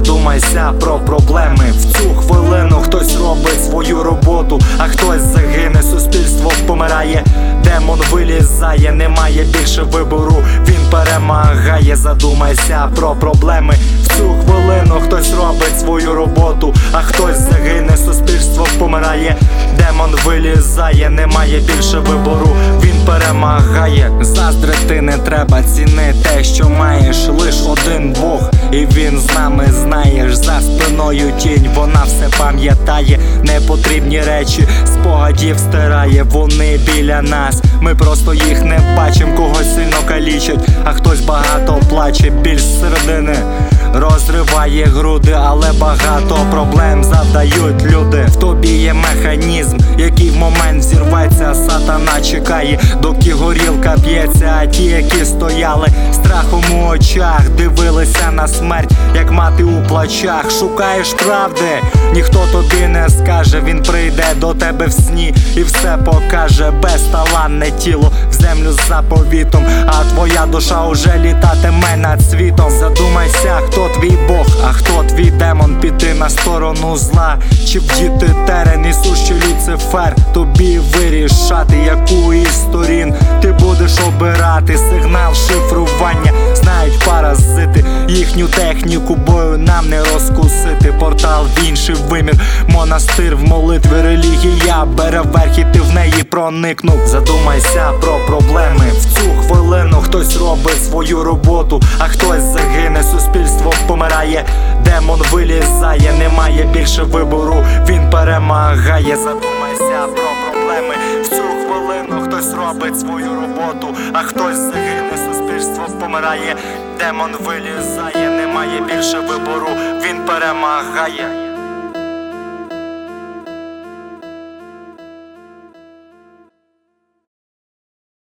Задумайся про проблеми. В цю хвилину хтось робить свою роботу, а хтось загине, суспільство помирає. Демон вилізає, немає більше вибору, він перемагає. Задумайся про проблеми. В цю хвилину хтось робить свою роботу, а хтось загине, суспільство помирає. Демон вилізає, немає більше вибору, він перемагає. Заздрити не треба, ціни те, що маєш. Лиш один Бог, і він з нами, знаєш. За спиною тінь, вона все пам'ятає. Непотрібні речі спогадів стирає. Вони біля нас, ми просто їх не бачим. Когось сильно калічать, а хтось багато плаче. Біль зсередини розриває груди, але багато проблем завдають люди. В тобі є механізм, який в момент зірветься. Сатана чекає, доки горілка б'ється. А ті, які стояли страхом у очах, дивилися на смерть, як мати у плачах. Шукаєш правди, ніхто тобі не скаже. Він прийде до тебе в сні і все покаже. Безталанне тіло в землю з заповітом, а твоя душа уже літатиме над світом. Задумайся, хто твій Бог, а хто твій демон. Піти на сторону зла, чи вдіти терен. Ісус чи Люцифер, тобі вирішати, яку із сторін ти будеш обирати. Сигнал шифрування знають паразити, їхню техніку бою нам не розкусити. Портал в інший вимір, монастир в молитві. Релігія бере верх і ти в неї проникнув. Задумайся про проблеми. В цю хвилину хтось робить свою роботу, а хтось загине, суспільство помирає. Демон вилізає, немає більше вибору, він перемагає. Задумайся про проблеми. В цю хвилину хтось робить свою роботу, а хтось загине, суспільство помирає. Демон вилізає, немає більше вибору, він перемагає.